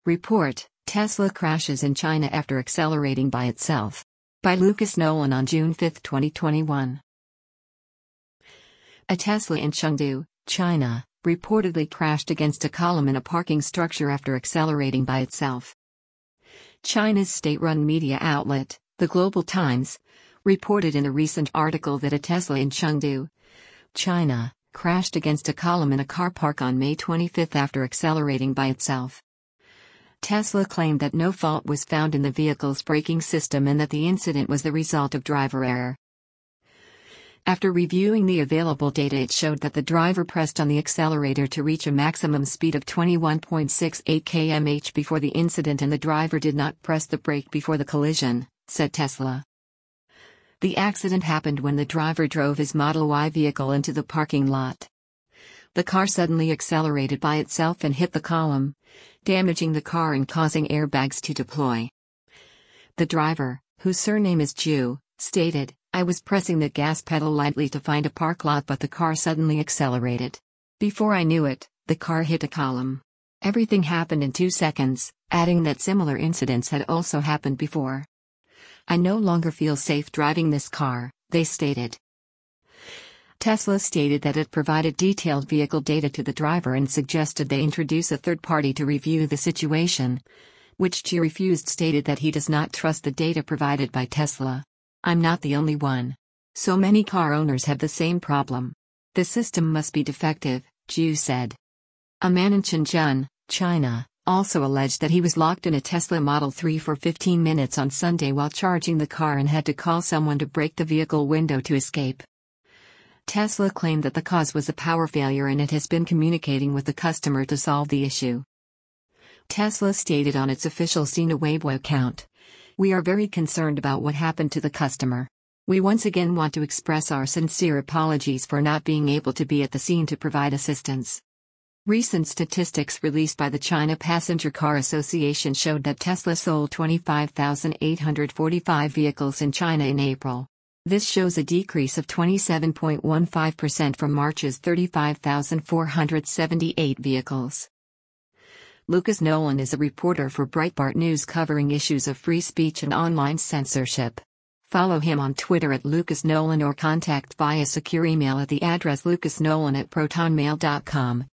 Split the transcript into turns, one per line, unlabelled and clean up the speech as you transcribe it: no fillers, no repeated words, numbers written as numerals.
Report: Tesla crashes in China after accelerating by itself. By Lucas Nolan on June 5, 2021. A Tesla in Chengdu, China, reportedly crashed against a column in a parking structure after accelerating by itself. China's state-run media outlet, the Global Times, reported in a recent article that a Tesla in Chengdu, China, crashed against a column in a car park on May 25 after accelerating by itself. Tesla claimed that no fault was found in the vehicle's braking system and that the incident was the result of driver error. After reviewing the available data, it showed that the driver pressed on the accelerator to reach a maximum speed of 21.68 km/h before the incident, and the driver did not press the brake before the collision, said Tesla. The accident happened when the driver drove his Model Y vehicle into the parking lot. The car suddenly accelerated by itself and hit the column, damaging the car and causing airbags to deploy. The driver, whose surname is Zhu, stated, "I was pressing the gas pedal lightly to find a park lot, but the car suddenly accelerated. Before I knew it, the car hit a column. Everything happened in 2 seconds," adding that similar incidents had also happened before. "I no longer feel safe driving this car," they stated. Tesla stated that it provided detailed vehicle data to the driver and suggested they introduce a third party to review the situation, which Zhu refused, stated that he does not trust the data provided by Tesla. "I'm not the only one. So many car owners have the same problem. The system must be defective," Zhu said. A man in Shenzhen, China, also alleged that he was locked in a Tesla Model 3 for 15 minutes on Sunday while charging the car and had to call someone to break the vehicle window to escape. Tesla claimed that the cause was a power failure and it has been communicating with the customer to solve the issue. Tesla stated on its official Sina Weibo account, "We are very concerned about what happened to the customer. We once again want to express our sincere apologies for not being able to be at the scene to provide assistance." Recent statistics released by the China Passenger Car Association showed that Tesla sold 25,845 vehicles in China in April. This shows a decrease of 27.15% from March's 35,478 vehicles. Lucas Nolan is a reporter for Breitbart News covering issues of free speech and online censorship. Follow him on Twitter at Lucas Nolan or contact via secure email at the address lucasnolan@protonmail.com.